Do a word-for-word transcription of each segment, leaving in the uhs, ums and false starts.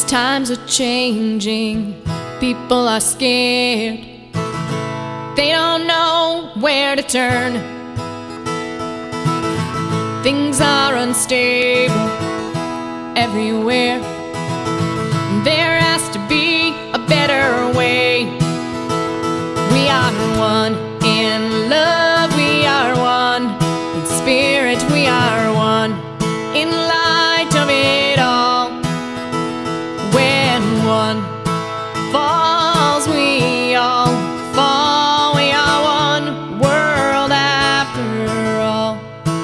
These times are changing, people are scared. They don't know where to turn. Things are unstable everywhere. There has to be a better way. We are one in love, we are one in spirit, we are one in light of it all. When one falls, we all fall. We are one world after all.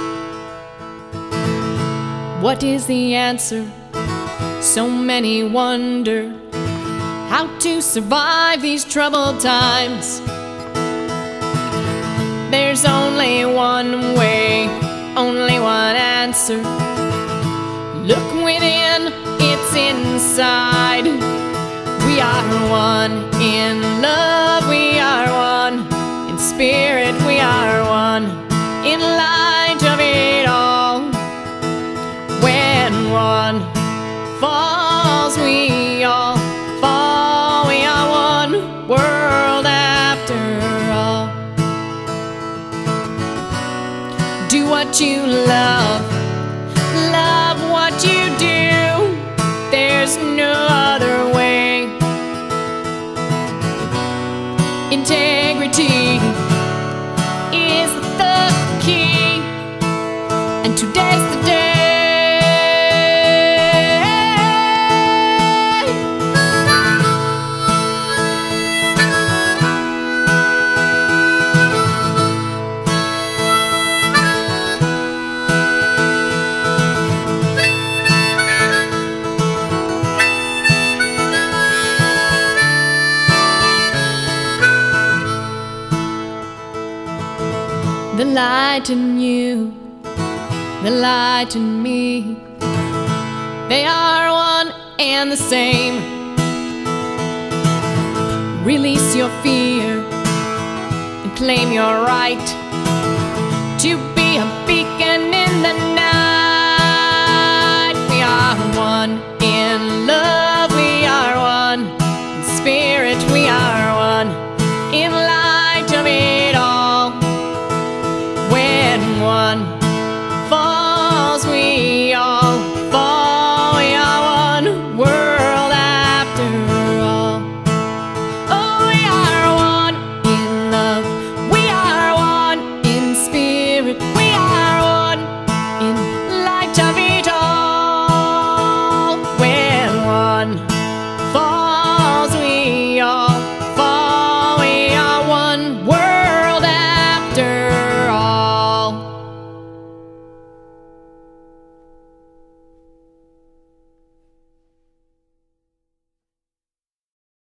What is the answer? So many wonder how to survive these troubled times. There's only one way, only one answer. Look within, it's inside. We are one in love, we are one in spirit, we are one in light of it all. When one falls, we all fall. We are one world after all. Do what you love, love what you do. There's no other way. Integrity is the key, and today's the day. The light in you, the light in me, they are one and the same. Release your fear and claim your right to be a beacon in the night. We are one in love, we are one in spirit, we are one in light of it all. When one falls, we all